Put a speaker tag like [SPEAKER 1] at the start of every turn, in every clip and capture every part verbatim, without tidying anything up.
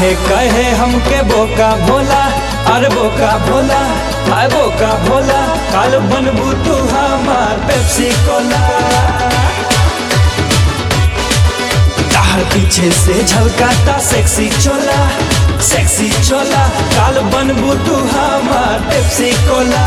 [SPEAKER 1] काहे कहे हमके बोका भोला, अरे बोका भोला, हाय बोका भोला, काल बनबू तू हमार पेप्सी कोला। तार पीछे से झलकाता सेक्सी चोला, सेक्सी चोला, काल बनबू तू हमार पेप्सी कोला।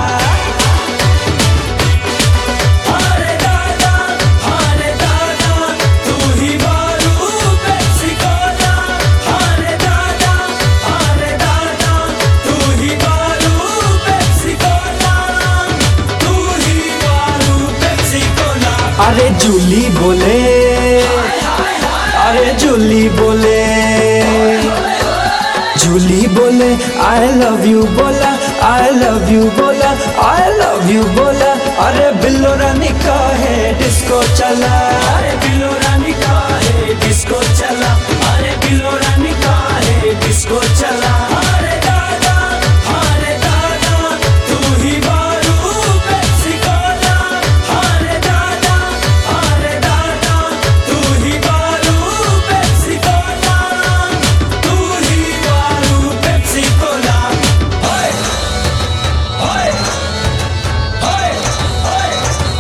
[SPEAKER 1] अरे जूली बोले, अरे जूली बोले, जूली बोले आई लव यू बोला, आई लव यू बोला, आई लव यू बोला। अरे बिल्लो रानी कहे डिस्को चला, अरे बिल्लो रानी कहे डिस्को चला, अरे बिल्लो रानी कहे डिस्को चला। अरे दादा, अरे दादा, तू ही बारू पेप्सी कोला। अरे दादा, अरे दादा, तू ही बारू पेप्सी कोला, तू ही बारू पेप्सी कोला। ओए ओए ओए ओए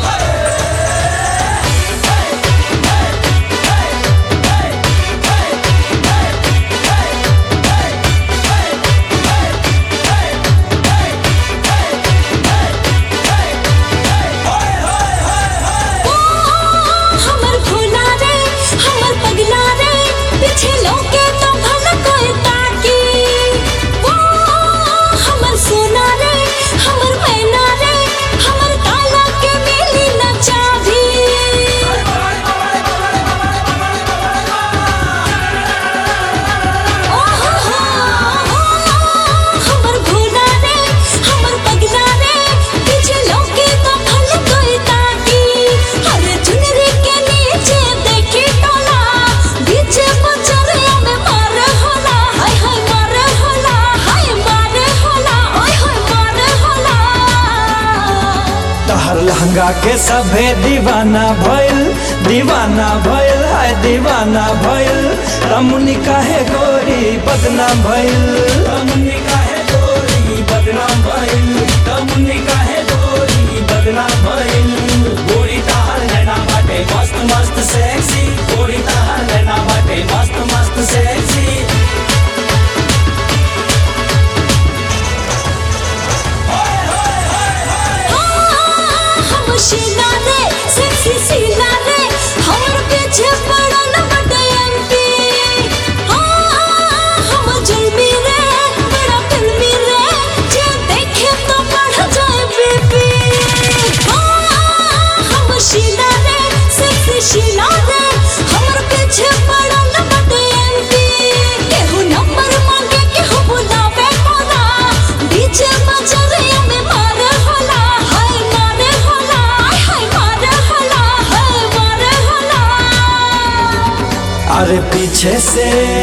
[SPEAKER 2] हमर भोला रे, हमर पगला रे, पीछे लौके तो भला कोई ताकी। वो हमर सोना रे, हमर मैना रे, हमर काला के मिली न चाभी। ओ हो हो, हमर भोला रे, हमर पगला रे, पीछे लौके तो भला कोई ताकी। अरे चुनरी के नीचे देखी टोला, बीच बजरिया में मार होला, हाय हाय मार होला, हाय मार होला, ओए होय मार होला।
[SPEAKER 1] तहर लहंगा के सभे दीवाना भइल, दीवाना भइल, हाय दीवाना भइल। रमुनी काहे गोरी बदनाम भइल, रमुनी काहे गोरी बदनाम भइल, रमुनी काहे गोरी बदनाम भइल। गोरी तहर नैना बाटे मस्त मस्त सेक्सी, गोरी तहर नैना बाटे मस्त मस्त सेक्सी।
[SPEAKER 2] हम शीला रे, सेक्सी शीला रे, हमर पीछे पड़ल बड़े एमपी। हम जुल्मी रे, बड़ा फिल्मी रे, जे देखे तो बढ़ जाए बीपी। हम शीला रे, सेक्सी शीला रे, हमर पीछे पड़ल बड़े एमपी। केहू नंबर मांगे, केहू बुलावे मोरा, बीच बजरिया में मार होला, हाय मार होला, हाय मार होला, हाय मार होला।
[SPEAKER 1] अरे पीछे से,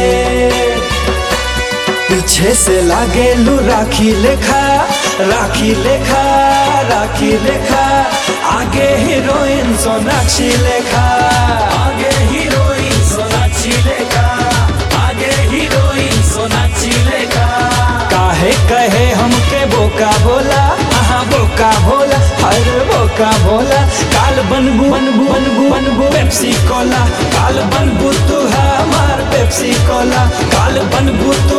[SPEAKER 1] पीछे से लागेलू राखी लेखा, राखी लेखा, राखी लेखा। आगे हीरोइन सोनाक्षी लेखा, आगे हीरोइन सोनाक्षी लेखा, आगे हीरोइन सोनाक्षी लेखा। काहे कहे हमके बोका भोला, हाँ बोका भोला, हर बोका भोला। काल बनबू बनबू बनबू बनबू पेप्सी कोला, काल बनबू तू हमार पेप्सी कोला, काल बनबू तू